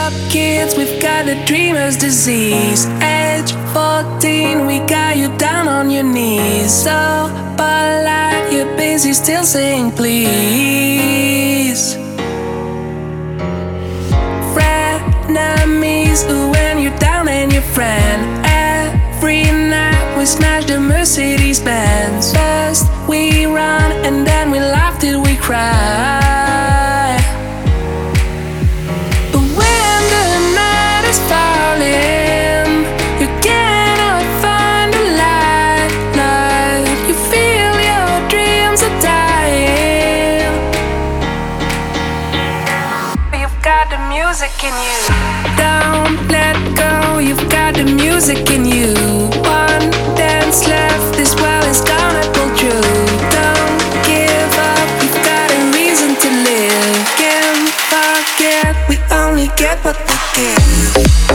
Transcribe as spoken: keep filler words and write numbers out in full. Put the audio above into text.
up kids, we've got the dreamer's disease. Age fourteen, we got you down on your knees. So polite, you're busy still saying please. Frenemies, when you're down and your friend. Every night we smash the Mercedes Benz. First we run and then we laugh till we cry. But when the night is falling, you cannot find the light, light. You feel your dreams are dying. You've got the music in you. Don't let go, you've got the music in you. One dance left, this well is gonna pull through. Don't give up, you've got a reason to live. Can't forget, we only get what we give.